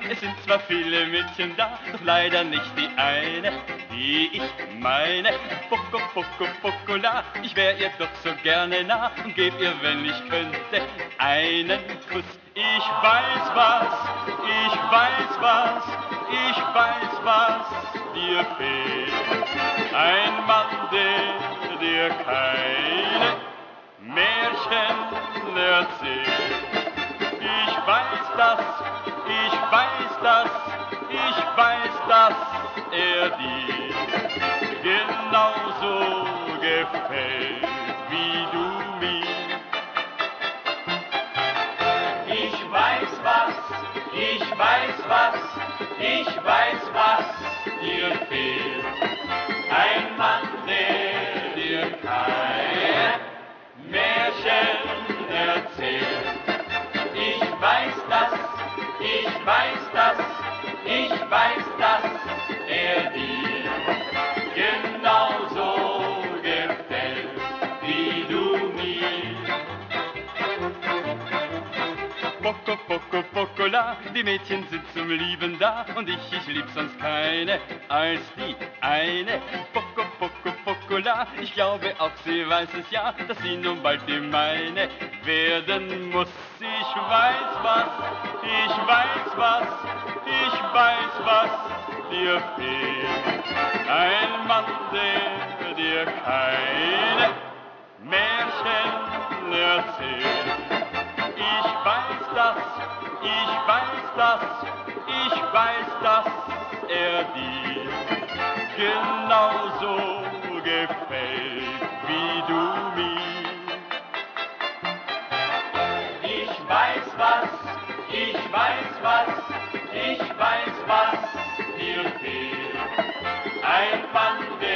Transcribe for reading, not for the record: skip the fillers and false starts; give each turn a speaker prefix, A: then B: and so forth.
A: Es sind zwar viele Mädchen da, doch leider nicht die eine, die ich meine. Poco, Poco, Pocola, ich wär ihr doch so gerne nah und geb ihr, wenn ich könnte, einen Kuss. Ich weiß was, ich weiß was, ich weiß was dir fehlt. Ein Mann, der dir keine Märchen erzählt. Ich weiß das, ich weiß das, ich weiß, dass er dir genauso gefällt wie du mir. Ich weiß was, ich weiß was, ich weiß, was dir fehlt. Ein Mann, der dir kein Märchen erzählt. Ich weiß das, ich weiß das, ich weiß, dass er dir genauso gefällt wie du mir. Poco, Poco, Pocola, die Mädchen sind zum Lieben da und ich lieb sonst keine als die eine. Poco, Poco, Pocola, ich glaube auch sie weiß es ja, dass sie nun bald die meine werden muss. Ich weiß was, ich weiß was, ich weiß, was dir fehlt. Ein Mann, der dir keine Märchen erzählt. Ich weiß das, ich weiß das, ich weiß, dass er dir genauso gefällt wie du mir. Ich weiß was, ich weiß was, ich weiß, was dir fehlt. Ein Mann, der